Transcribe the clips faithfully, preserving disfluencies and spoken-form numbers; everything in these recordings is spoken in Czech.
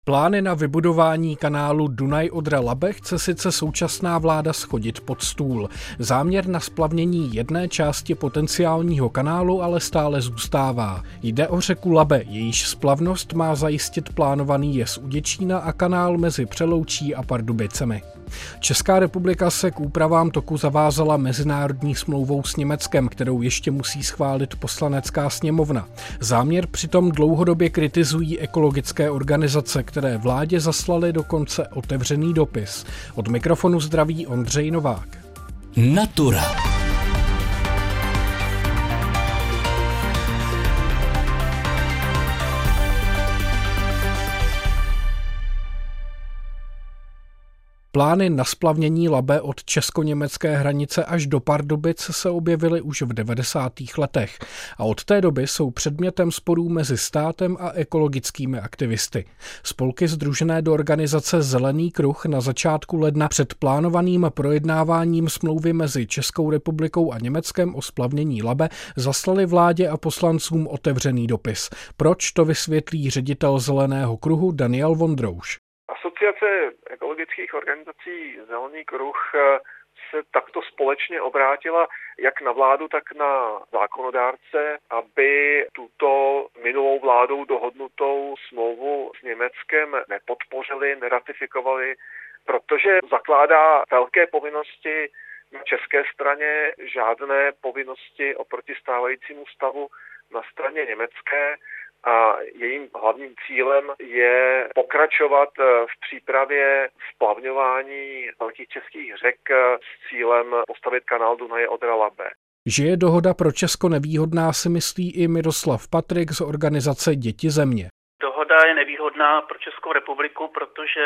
Plány na vybudování kanálu Dunaj-Odra-Labe chce sice současná vláda shodit pod stůl. Záměr na splavnění jedné části potenciálního kanálu ale stále zůstává. Jde o řeku Labe, jejíž splavnost má zajistit plánovaný jez u Děčína a kanál mezi Přeloučí a Pardubicemi. Česká republika se k úpravám toku zavázala mezinárodní smlouvou s Německem, kterou ještě musí schválit Poslanecká sněmovna. Záměr přitom dlouhodobě kritizují ekologické organizace, které vládě zaslaly dokonce otevřený dopis. Od mikrofonu zdraví Ondřej Novák. Natura. Plány na splavnění Labe od česko-německé hranice až do Pardubic se objevily už v devadesátých letech a od té doby jsou předmětem sporů mezi státem a ekologickými aktivisty. Spolky sdružené do organizace Zelený kruh na začátku ledna před plánovaným projednáváním smlouvy mezi Českou republikou a Německem o splavnění Labe zaslali vládě a poslancům otevřený dopis. Proč, to vysvětlí ředitel Zeleného kruhu Daniel Vondrouš. Asociace ekologických organizací Zelený kruh se takto společně obrátila jak na vládu, tak na zákonodárce, aby tuto minulou vládou dohodnutou smlouvu s Německem nepodpořili, neratifikovali, protože zakládá velké povinnosti na české straně, žádné povinnosti oproti stávajícímu stavu na straně německé. A jejím hlavním cílem je pokračovat v přípravě splavňování velkých českých řek s cílem postavit kanál Dunaj-Odra-Labe. Že je dohoda pro Česko nevýhodná, si myslí i Miroslav Patrik z organizace Děti země. Dohoda je nevýhodná pro Českou republiku, protože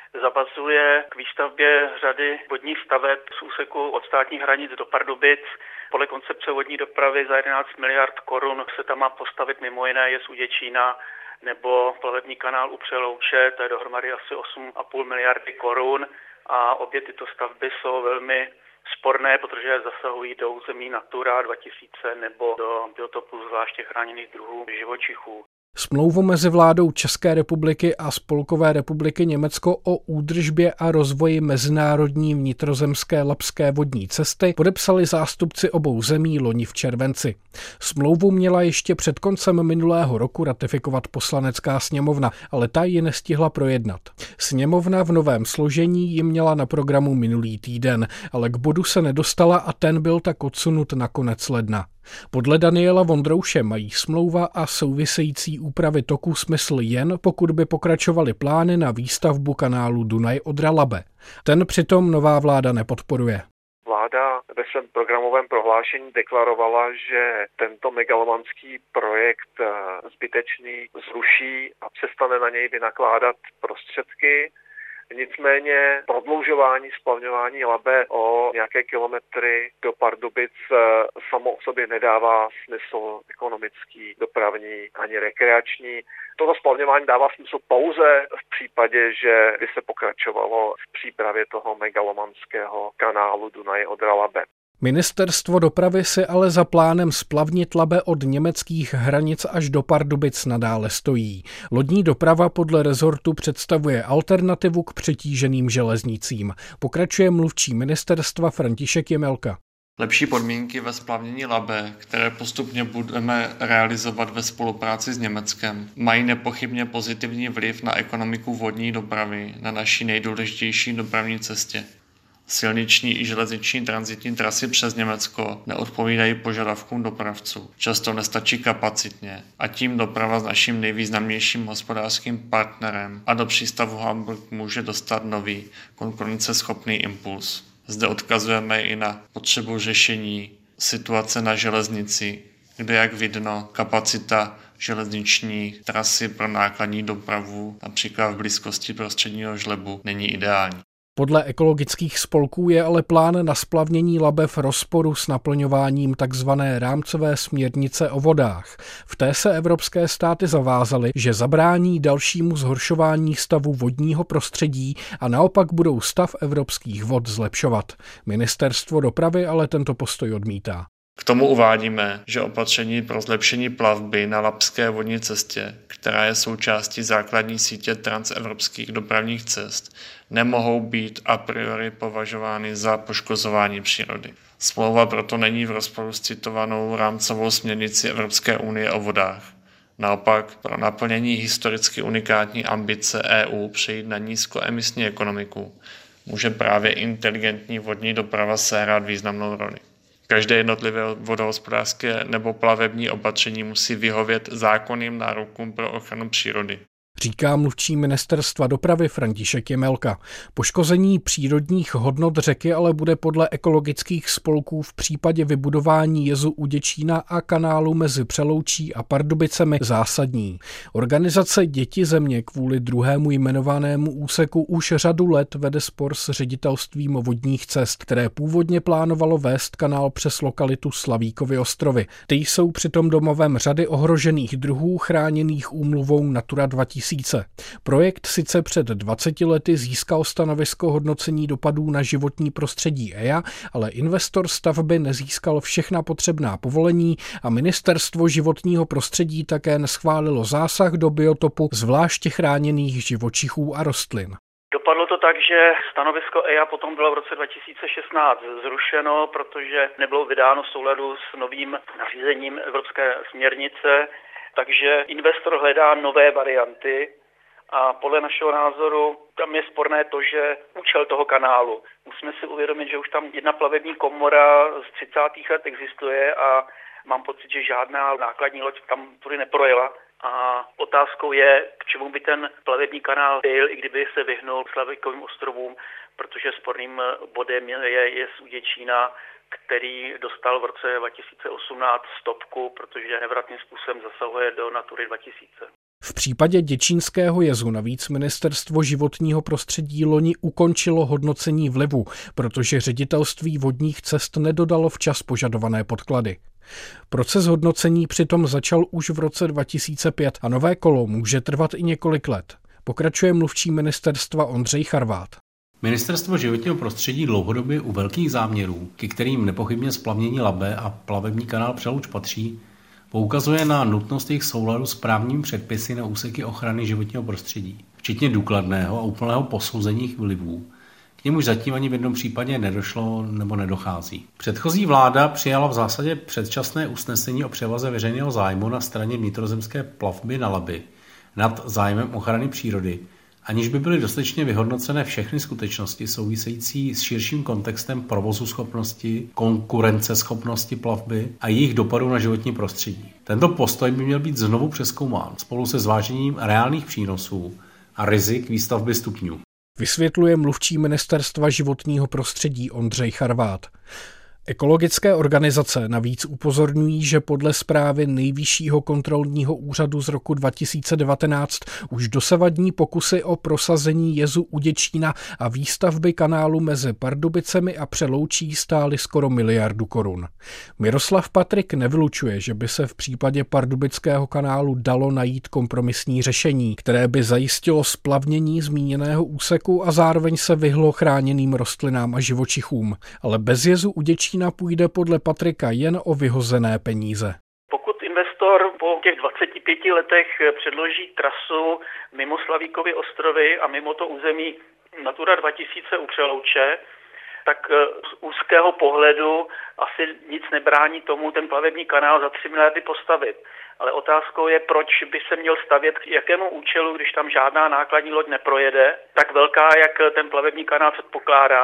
zavazuje k výstavbě řady vodních staveb z úseku od státních hranic do Pardubic. Podle koncepce vodní dopravy za jedenáct miliard korun se tam má postavit mimo jiné jez u Děčína nebo plavební kanál u Přelouče, to je dohromady asi osm a půl miliardy korun a obě tyto stavby jsou velmi sporné, protože zasahují do území Natura dva tisíce nebo do biotopu zvláště chráněných druhů živočichů. Smlouvu mezi vládou České republiky a Spolkové republiky Německo o údržbě a rozvoji mezinárodní vnitrozemské labské vodní cesty podepsali zástupci obou zemí loni v červenci. Smlouvu měla ještě před koncem minulého roku ratifikovat Poslanecká sněmovna, ale ta ji nestihla projednat. Sněmovna v novém složení ji měla na programu minulý týden, ale k bodu se nedostala a ten byl tak odsunut na konec ledna. Podle Daniela Vondrouše mají smlouva a související úpravy toku smysl jen, pokud by pokračovaly plány na výstavbu kanálu Dunaj-Odra-Labe. Ten přitom nová vláda nepodporuje. Vláda ve svém programovém prohlášení deklarovala, že tento megalomanský projekt zbytečný zruší a přestane na něj vynakládat prostředky. Nicméně prodloužování splavňování Labe o nějaké kilometry do Pardubic samo o sobě nedává smysl ekonomický, dopravní ani rekreační. Toto splavňování dává smysl pouze v případě, že by se pokračovalo v přípravě toho megalomanského kanálu Dunaj-Odra-Labe. Ministerstvo dopravy si ale za plánem splavnit Labe od německých hranic až do Pardubic nadále stojí. Lodní doprava podle rezortu představuje alternativu k přetíženým železnicím. Pokračuje mluvčí ministerstva František Jemelka. Lepší podmínky ve splavnění Labe, které postupně budeme realizovat ve spolupráci s Německem, mají nepochybně pozitivní vliv na ekonomiku vodní dopravy na naší nejdůležitější dopravní cestě. Silniční i železniční tranzitní trasy přes Německo neodpovídají požadavkům dopravců. Často nestačí kapacitně a tím doprava s naším nejvýznamnějším hospodářským partnerem a do přístavu Hamburg může dostat nový konkurenceschopný impuls. Zde odkazujeme i na potřebu řešení situace na železnici, kde, jak vidno, kapacita železniční trasy pro nákladní dopravu, například v blízkosti prostředního žlebu, není ideální. Podle ekologických spolků je ale plán na splavnění Labe v rozporu s naplňováním tzv. Rámcové směrnice o vodách. V té se evropské státy zavázaly, že zabrání dalšímu zhoršování stavu vodního prostředí a naopak budou stav evropských vod zlepšovat. Ministerstvo dopravy ale tento postoj odmítá. K tomu uvádíme, že opatření pro zlepšení plavby na labské vodní cestě, která je součástí základní sítě transevropských dopravních cest, nemohou být a priori považovány za poškozování přírody. Smlouva proto není v rozporu s citovanou rámcovou směrnici Evropské unie o vodách. Naopak, pro naplnění historicky unikátní ambice E U přejít na nízkoemisní ekonomiku může právě inteligentní vodní doprava sehrát významnou roli. Každé jednotlivé vodohospodářské nebo plavební opatření musí vyhovět zákonným nárokům pro ochranu přírody. Říká mluvčí ministerstva dopravy František Jemelka. Poškození přírodních hodnot řeky ale bude podle ekologických spolků v případě vybudování jezu u Děčína a kanálu mezi Přeloučí a Pardubicemi zásadní. Organizace Děti země kvůli druhému jmenovanému úseku už řadu let vede spor s ředitelstvím vodních cest, které původně plánovalo vést kanál přes lokalitu Slavíkovy ostrovy. Ty jsou přitom domovem řady ohrožených druhů chráněných úmluvou Natura dva tisíce. Projekt sice před dvaceti lety získal stanovisko hodnocení dopadů na životní prostředí E I A, ale investor stavby nezískal všechna potřebná povolení a ministerstvo životního prostředí také neschválilo zásah do biotopu zvláště chráněných živočichů a rostlin. Dopadlo to tak, že stanovisko E I A potom bylo v roce dva tisíce šestnáct zrušeno, protože nebylo vydáno v souladu s novým nařízením Evropské směrnice. Takže investor hledá nové varianty a podle našeho názoru tam je sporné to, že účel toho kanálu. Musíme si uvědomit, že už tam jedna plavební komora z třicátých let existuje a mám pocit, že žádná nákladní loď tam tudy neprojela. A otázkou je, k čemu by ten plavební kanál byl, i kdyby se vyhnul Slavíkovým ostrovům, protože sporným bodem je jez u Děčína, který dostal v roce dva tisíce osmnáct stopku, protože nevratným způsobem zasahuje do Natury dva tisíce. V případě děčínského jezu navíc ministerstvo životního prostředí loni ukončilo hodnocení vlivu, protože ředitelství vodních cest nedodalo včas požadované podklady. Proces hodnocení přitom začal už v roce dva tisíce pět a nové kolo může trvat i několik let. Pokračuje mluvčí ministerstva Ondřej Charvát. Ministerstvo životního prostředí dlouhodobě u velkých záměrů, ke kterým nepochybně splavnění Labe a plavební kanál Přelouč patří, poukazuje na nutnost jejich souladu s právními předpisy na úseky ochrany životního prostředí, včetně důkladného a úplného posouzení jejich vlivů. K němuž zatím ani v jednom případě nedošlo nebo nedochází. Předchozí vláda přijala v zásadě předčasné usnesení o převaze veřejného zájmu na straně vnitrozemské plavby na Labi nad zájmem ochrany přírody, aniž by byly dostatečně vyhodnocené všechny skutečnosti související s širším kontextem provozu schopnosti, konkurenceschopnosti plavby a jejich dopadů na životní prostředí. Tento postoj by měl být znovu přezkoumán spolu se zvážením reálných přínosů a rizik výstavby stupňů. Vysvětluje mluvčí ministerstva životního prostředí Ondřej Charvát. Ekologické organizace navíc upozorňují, že podle zprávy Nejvyššího kontrolního úřadu z roku dva tisíce devatenáct už dosavadní pokusy o prosazení jezu u Děčína a výstavby kanálu mezi Pardubicemi a Přeloučí stály skoro miliardu korun. Miroslav Patrik nevylučuje, že by se v případě Pardubického kanálu dalo najít kompromisní řešení, které by zajistilo splavnění zmíněného úseku a zároveň se vyhlo chráněným rostlinám a živočichům. Ale bez jezu u Děčína půjde podle Patrika jen o vyhozené peníze. Pokud investor po těch dvaceti pěti letech předloží trasu mimo Slavíkovy ostrovy a mimo to území Natura dva tisíce u Přelouče, tak z úzkého pohledu asi nic nebrání tomu ten plavební kanál za tři miliardy postavit. Ale otázkou je, proč by se měl stavět k jakému účelu, když tam žádná nákladní loď neprojede, tak velká, jak ten plavební kanál předpokládá.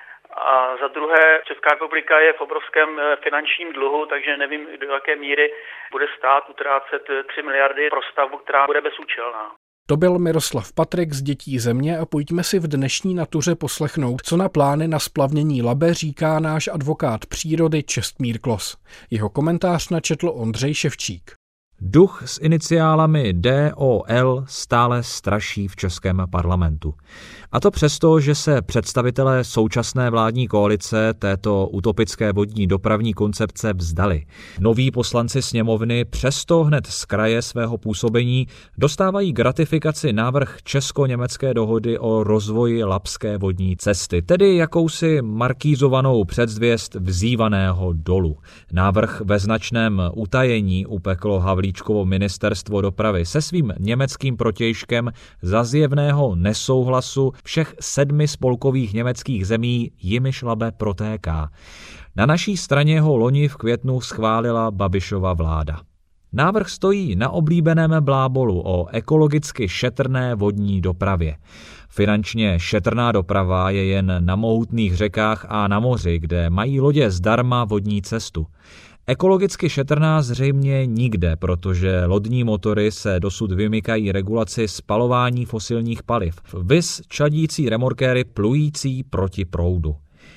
A za druhé, Česká republika je v obrovském finančním dluhu, takže nevím, do jaké míry bude stát utrácet tři miliardy pro stavbu, která bude bezúčelná. To byl Miroslav Patrik z Dětí země a pojďme si v dnešní Natuře poslechnout, co na plány na splavnění Labe říká náš advokát přírody Čestmír Klos. Jeho komentář načetl Ondřej Ševčík. Duch s iniciálami D O L stále straší v českém parlamentu. A to přesto, že se představitelé současné vládní koalice této utopické vodní dopravní koncepce vzdali. Noví poslanci sněmovny přesto hned z kraje svého působení dostávají k ratifikaci návrh česko-německé dohody o rozvoji labské vodní cesty, tedy jakousi markízovanou předzvěst vzývaného dolu. Návrh ve značném utajení upeklo Havlíčkovo ministerstvo dopravy se svým německým protějškem za zjevného nesouhlasu všech sedmi spolkových německých zemí, jimiž Labe protéká. Na naší straně ho loni v květnu schválila Babišova vláda. Návrh stojí na oblíbeném blábolu o ekologicky šetrné vodní dopravě. Finančně šetrná doprava je jen na mohutných řekách a na moři, kde mají lodě zdarma vodní cestu. Ekologicky šetrná zřejmě nikde, protože lodní motory se dosud vymykají regulaci spalování fosilních paliv, viz čadící remorkéry plující proti proudu.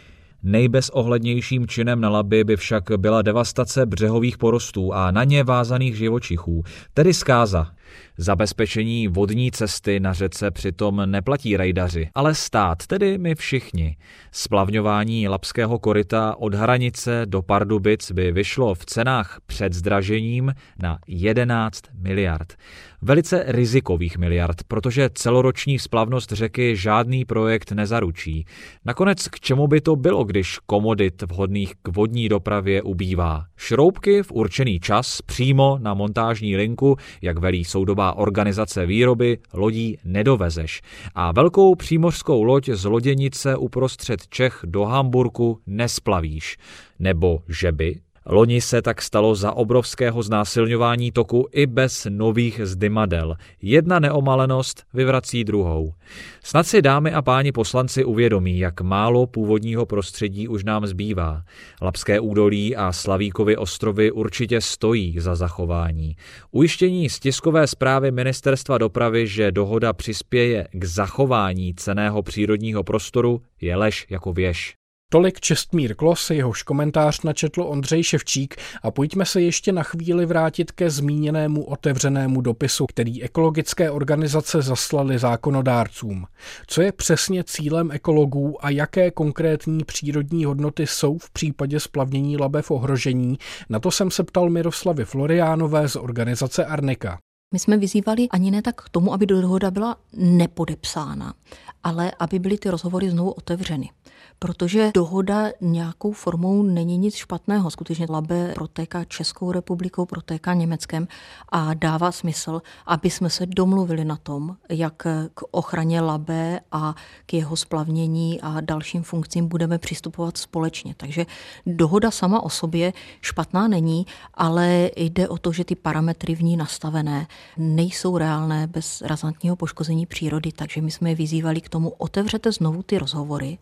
Nejbezohlednějším činem na Labi by však byla devastace břehových porostů a na ně vázaných živočichů, tedy zkáza. Zabezpečení vodní cesty na řece přitom neplatí rejdaři, ale stát, tedy my všichni. Splavňování labského koryta od Hranice do Pardubic by vyšlo v cenách před zdražením na jedenáct miliard. Velice rizikových miliard, protože celoroční splavnost řeky žádný projekt nezaručí. Nakonec k čemu by to bylo, když komodit vhodných k vodní dopravě ubývá? Šroubky v určený čas přímo na montážní linku, jak velí soudobá organizace výroby, lodí nedovezeš. A velkou přímořskou loď z loděnice uprostřed Čech do Hamburku nesplavíš. Nebo že by? Loni se tak stalo za obrovského znásilňování toku i bez nových zdymadel. Jedna neomalenost vyvrací druhou. Snad si dámy a páni poslanci uvědomí, jak málo původního prostředí už nám zbývá. Labské údolí a Slavíkovy ostrovy určitě stojí za zachování. Ujištění z tiskové zprávy Ministerstva dopravy, že dohoda přispěje k zachování cenného přírodního prostoru, je lež jako věž. Tolik Čestmír Klos, jehož komentář načetl Ondřej Ševčík a pojďme se ještě na chvíli vrátit ke zmíněnému otevřenému dopisu, který ekologické organizace zaslaly zákonodárcům. Co je přesně cílem ekologů a jaké konkrétní přírodní hodnoty jsou v případě splavnění Labe v ohrožení, na to jsem se ptal Miroslavy Floriánové z organizace Arnika. My jsme vyzývali ani ne tak k tomu, aby dohoda byla nepodepsána, ale aby byly ty rozhovory znovu otevřeny. Protože dohoda nějakou formou není nic špatného. Skutečně Labe protéká Českou republikou, protéká Německem a dává smysl, aby jsme se domluvili na tom, jak k ochraně Labe a k jeho splavnění a dalším funkcím budeme přistupovat společně. Takže dohoda sama o sobě špatná není, ale jde o to, že ty parametry v ní nastavené nejsou reálné bez razantního poškození přírody, takže my jsme je vyzývali k tomu, otevřete znovu ty rozhovory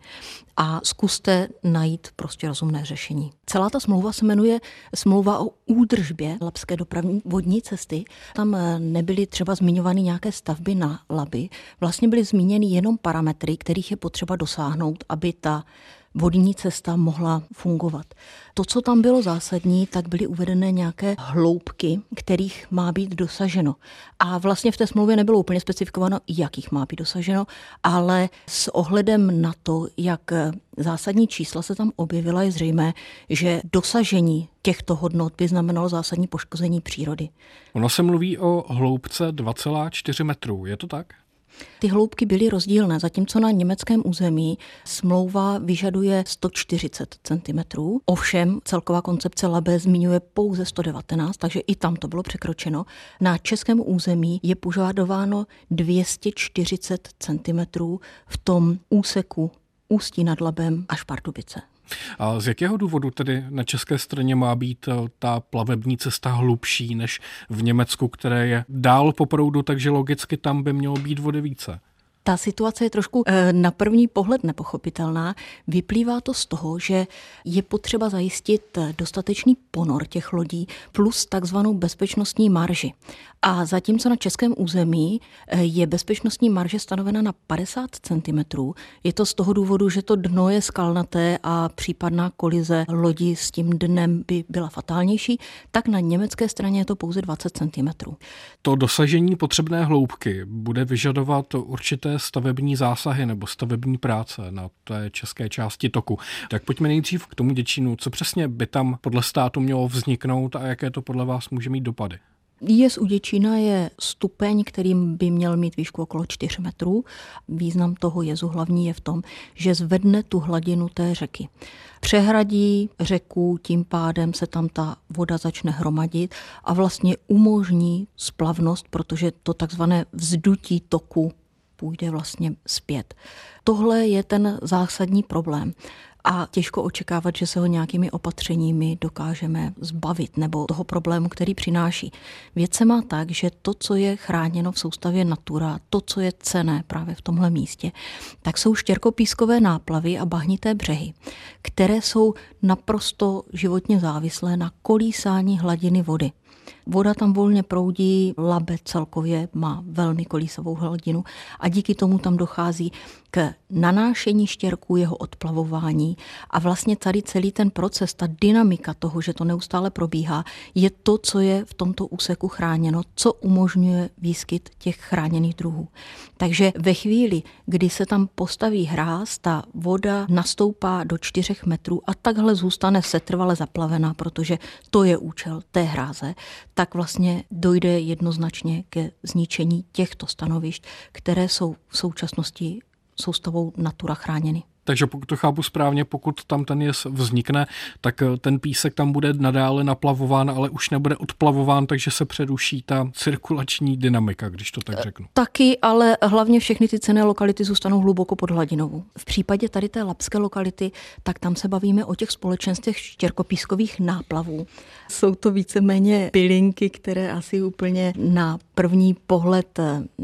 a zkuste najít prostě rozumné řešení. Celá ta smlouva se jmenuje smlouva o údržbě labské dopravní vodní cesty. Tam nebyly třeba zmiňovány nějaké stavby na Labi, vlastně byly zmíněny jenom parametry, kterých je potřeba dosáhnout, aby ta vodní cesta mohla fungovat. To, co tam bylo zásadní, tak byly uvedené nějaké hloubky, kterých má být dosaženo. A vlastně v té smlouvě nebylo úplně specifikováno, jakých má být dosaženo, ale s ohledem na to, jak zásadní čísla se tam objevila, je zřejmé, že dosažení těchto hodnot by znamenalo zásadní poškození přírody. Ono se mluví o hloubce dva celá čtyři metru, je to tak? Ty hloubky byly rozdílné, zatímco na německém území smlouva vyžaduje sto čtyřicet centimetrů, ovšem celková koncepce Labe zmiňuje pouze sto devatenáct, takže i tam to bylo překročeno. Na českém území je požadováno dvě stě čtyřicet centimetrů v tom úseku Ústí nad Labem až Pardubice. A z jakého důvodu tedy na české straně má být ta plavební cesta hlubší než v Německu, které je dál po proudu, takže logicky tam by mělo být vody více? Ta situace je trošku na první pohled nepochopitelná. Vyplývá to z toho, že je potřeba zajistit dostatečný ponor těch lodí plus takzvanou bezpečnostní marži. A zatímco na českém území je bezpečnostní marže stanovena na padesát centimetrů, je to z toho důvodu, že to dno je skalnaté a případná kolize lodi s tím dnem by byla fatálnější, tak na německé straně je to pouze dvacet centimetrů. To dosažení potřebné hloubky bude vyžadovat určité stavební zásahy nebo stavební práce na té české části toku. Tak pojďme nejdřív k tomu Děčínu. Co přesně by tam podle státu mělo vzniknout a jaké to podle vás může mít dopady? Jez u Děčína je stupeň, kterým by měl mít výšku okolo čtyř metrů. Význam toho jezu hlavní je v tom, že zvedne tu hladinu té řeky. Přehradí řeku, tím pádem se tam ta voda začne hromadit a vlastně umožní splavnost, protože to takzvané vzdutí toku půjde vlastně zpět. Tohle je ten zásadní problém. A těžko očekávat, že se ho nějakými opatřeními dokážeme zbavit nebo toho problému, který přináší. Věc se má tak, že to, co je chráněno v soustavě Natura, to, co je cenné právě v tomhle místě, tak jsou štěrkopískové náplavy a bahnité břehy, které jsou naprosto životně závislé na kolísání hladiny vody. Voda tam volně proudí, Labe celkově má velmi kolísavou hladinu a díky tomu tam dochází k nanášení štěrků, jeho odplavování a vlastně tady celý ten proces, ta dynamika toho, že to neustále probíhá, je to, co je v tomto úseku chráněno, co umožňuje výskyt těch chráněných druhů. Takže ve chvíli, kdy se tam postaví hráz, ta voda nastoupá do čtyřech metrů a takhle zůstane setrvale zaplavená, protože to je účel té hráze, tak vlastně dojde jednoznačně ke zničení těchto stanovišť, které jsou v současnosti soustavou Natura chráněny. Takže pokud to chápu správně, pokud tam ten jez vznikne, tak ten písek tam bude nadále naplavován, ale už nebude odplavován, takže se přeruší ta cirkulační dynamika, když to tak řeknu. Taky, ale hlavně všechny ty cenné lokality zůstanou hluboko pod hladinou. V případě tady té labské lokality, tak tam se bavíme o těch společenstvech štěrkopískových náplavů. Jsou to víceméně bylinky, které asi úplně na první pohled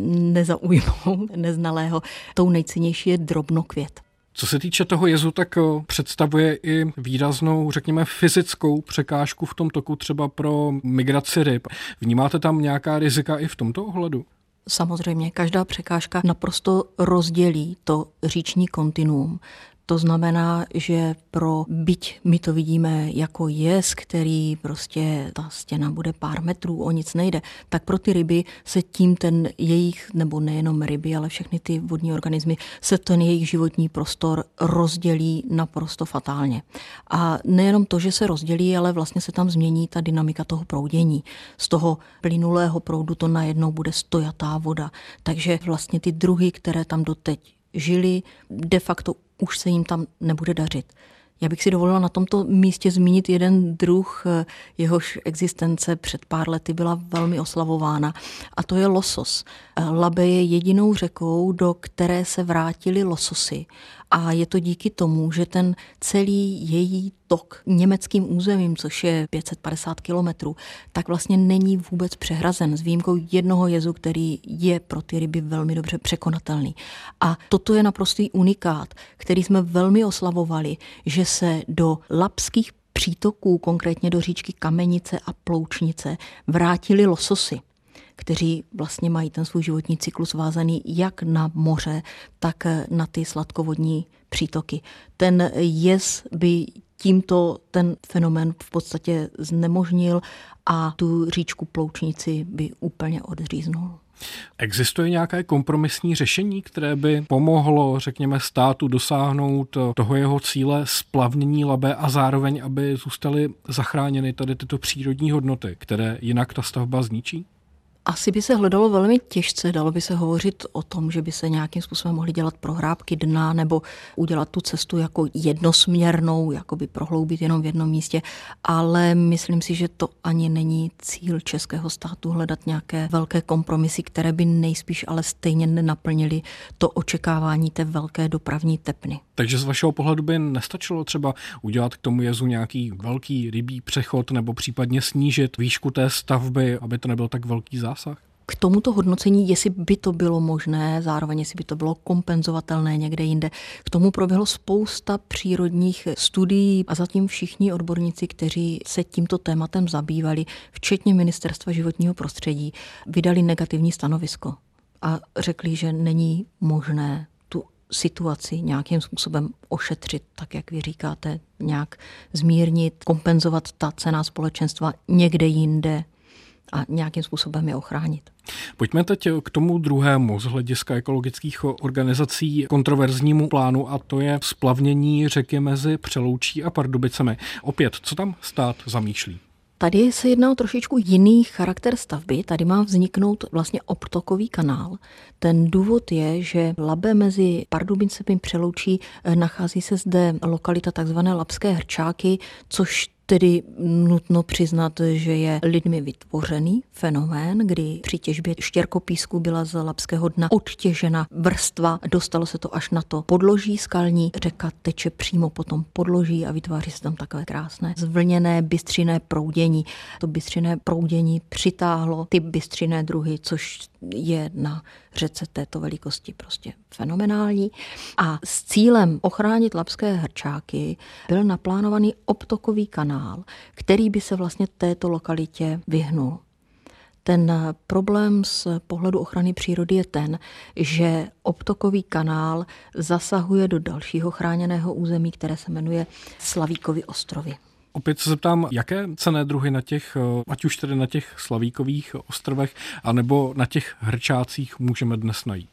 nezaujmou neznalého. Tou nejcennější je drobnokvět. Co se týče toho jezu, tak představuje i výraznou, řekněme, fyzickou překážku v tom toku třeba pro migraci ryb. Vnímáte tam nějaká rizika i v tomto ohledu? Samozřejmě, každá překážka naprosto rozdělí to říční kontinuum. To znamená, že pro, byť my to vidíme jako jez, který prostě ta stěna bude pár metrů, o nic nejde, tak pro ty ryby se tím ten jejich, nebo nejenom ryby, ale všechny ty vodní organismy, se ten jejich životní prostor rozdělí naprosto fatálně. A nejenom to, že se rozdělí, ale vlastně se tam změní ta dynamika toho proudění. Z toho plynulého proudu to najednou bude stojatá voda. Takže vlastně ty druhy, které tam doteď žili, de facto už se jim tam nebude dařit. Já bych si dovolila na tomto místě zmínit jeden druh, jehož existence před pár lety byla velmi oslavována, a to je losos. Labe je jedinou řekou, do které se vrátili lososy. A je to díky tomu, že ten celý její tok německým územím, což je pět set padesát kilometrů, tak vlastně není vůbec přehrazen s výjimkou jednoho jezu, který je pro ty ryby velmi dobře překonatelný. A toto je naprostý unikát, který jsme velmi oslavovali, že se do labských přítoků, konkrétně do říčky Kamenice a Ploučnice, vrátili lososy, kteří vlastně mají ten svůj životní cyklus vázaný jak na moře, tak na ty sladkovodní přítoky. Ten jez by tímto ten fenomén v podstatě znemožnil a tu říčku Ploučnici by úplně odříznul. Existuje nějaké kompromisní řešení, které by pomohlo, řekněme, státu dosáhnout toho jeho cíle splavnění Labe a zároveň, aby zůstaly zachráněny tady tyto přírodní hodnoty, které jinak ta stavba zničí? Asi by se hledalo velmi těžce, dalo by se hovořit o tom, že by se nějakým způsobem mohly dělat prohrábky dna nebo udělat tu cestu jako jednosměrnou, jako by prohloubit jenom v jednom místě, ale myslím si, že to ani není cíl českého státu hledat nějaké velké kompromisy, které by nejspíš ale stejně nenaplnily to očekávání té velké dopravní tepny. Takže z vašeho pohledu by nestačilo třeba udělat k tomu jezu nějaký velký rybí přechod nebo případně snížit výšku té stavby, aby to nebyl tak velký zásah? K tomuto hodnocení, jestli by to bylo možné, zároveň jestli by to bylo kompenzovatelné někde jinde, k tomu proběhlo spousta přírodních studií a zatím všichni odborníci, kteří se tímto tématem zabývali, včetně Ministerstva životního prostředí, vydali negativní stanovisko a řekli, že není možné tu situaci nějakým způsobem ošetřit, tak jak vy říkáte, nějak zmírnit, kompenzovat ta cenná společenstva někde jinde a nějakým způsobem je ochránit. Pojďme teď k tomu druhému z hlediska ekologických organizací kontroverznímu plánu, a to je splavnění řeky mezi Přeloučí a Pardubicemi. Opět, co tam stát zamýšlí? Tady se jedná o trošičku jiný charakter stavby. Tady má vzniknout vlastně obtokový kanál. Ten důvod je, že Labe mezi Pardubicemi Přeloučí nachází se zde lokalita takzvané Labské hrčáky, což tedy nutno přiznat, že je lidmi vytvořený fenomén, kdy při těžbě štěrkopísku byla z labského dna odtěžena vrstva, dostalo se to až na to podloží skalní, řeka teče přímo po tom podloží a vytváří se tam takové krásné zvlněné bystřinné proudění. To bystřinné proudění přitáhlo ty bystřinné druhy, což je na řece této velikosti prostě fenomenální. A s cílem ochránit labské hrčáky byl naplánovaný obtokový kanál, který by se vlastně této lokalitě vyhnul. Ten problém z pohledu ochrany přírody je ten, že obtokový kanál zasahuje do dalšího chráněného území, které se jmenuje Slavíkovy ostrovy. Opět se zeptám, jaké cenné druhy na těch, ať už tedy na těch Slavíkových ostrovech, anebo na těch hrčácích můžeme dnes najít?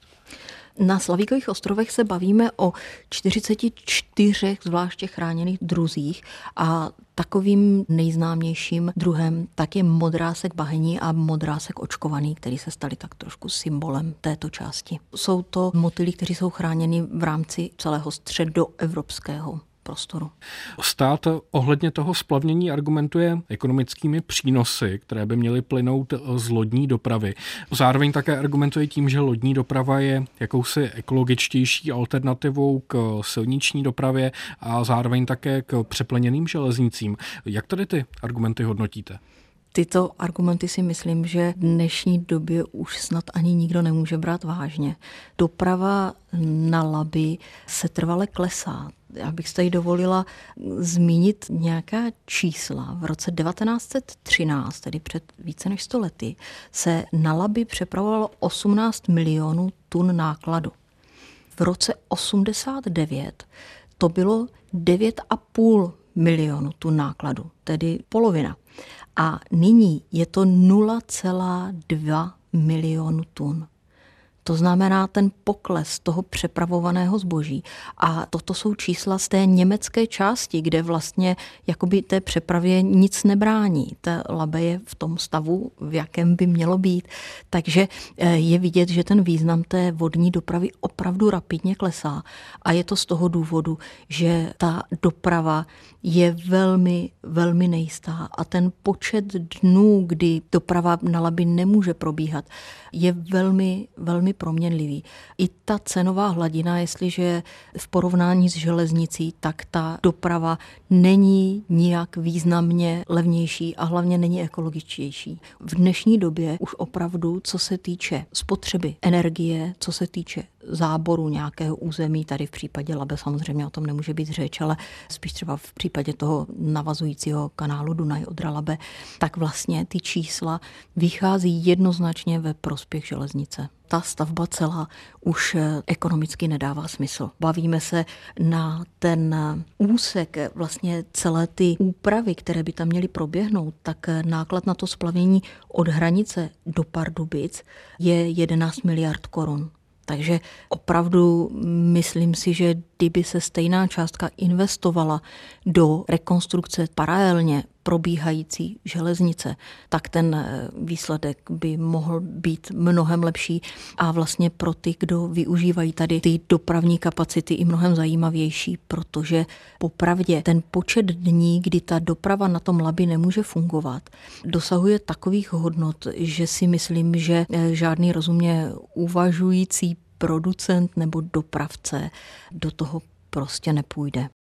Na Slavíkových ostrovech se bavíme o čtyřiceti čtyřech zvláště chráněných druzích a takovým nejznámějším druhem tak je modrásek bahení a modrásek očkovaný, který se stali tak trošku symbolem této části. Jsou to motýli, kteří jsou chráněni v rámci celého středoevropského prostoru. Stát ohledně toho splavnění argumentuje ekonomickými přínosy, které by měly plynout z lodní dopravy. Zároveň také argumentuje tím, že lodní doprava je jakousi ekologičtější alternativou k silniční dopravě a zároveň také k přepleněným železnicím. Jak tady ty argumenty hodnotíte? Tyto argumenty si myslím, že v dnešní době už snad ani nikdo nemůže brát vážně. Doprava na Labi se trvale klesá. Já bych si tady dovolila zmínit nějaká čísla. V roce devatenáct set třináct, tedy před více než sto lety, se na Labi přepravovalo osmnáct milionů tun nákladu. V roce osmdesát devět to bylo devět a půl milionu tun nákladu, tedy polovina. A nyní je to nula celá dva milionu tun. To znamená ten pokles toho přepravovaného zboží. A toto jsou čísla z té německé části, kde vlastně jakoby té přepravě nic nebrání. Ta Labe je v tom stavu, v jakém by mělo být. Takže je vidět, že ten význam té vodní dopravy opravdu rapidně klesá. A je to z toho důvodu, že ta doprava je velmi, velmi nejistá a ten počet dnů, kdy doprava na Labi nemůže probíhat, je velmi, velmi proměnlivý. I ta cenová hladina, jestliže v porovnání s železnicí, tak ta doprava není nijak významně levnější a hlavně není ekologičtější. V dnešní době už opravdu, co se týče spotřeby energie, co se týče záboru nějakého území, tady v případě Labe samozřejmě o tom nemůže být řeč, ale spíš třeba v případě toho navazujícího kanálu Dunaj-Odra-Labe, tak vlastně ty čísla vychází jednoznačně ve prospěch železnice. Ta stavba celá už ekonomicky nedává smysl. Bavíme se na ten úsek, vlastně celé ty úpravy, které by tam měly proběhnout, tak náklad na to splavnění od hranice do Pardubic je jedenáct miliard korun. Takže opravdu myslím si, že kdyby se stejná částka investovala do rekonstrukce paralelně probíhající železnice, tak ten výsledek by mohl být mnohem lepší a vlastně pro ty, kdo využívají tady ty dopravní kapacity, i mnohem zajímavější, protože popravdě ten počet dní, kdy ta doprava na tom Labi nemůže fungovat, dosahuje takových hodnot, že si myslím, že žádný rozumně uvažující producent nebo dopravce do toho prostě nepůjde.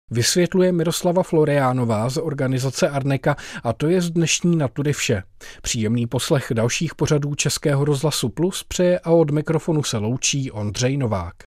Vysvětluje Miroslava Floriánová z organizace Arneka a to je z dnešní Natury vše. Příjemný poslech dalších pořadů Českého rozhlasu Plus přeje a od mikrofonu se loučí Ondřej Novák.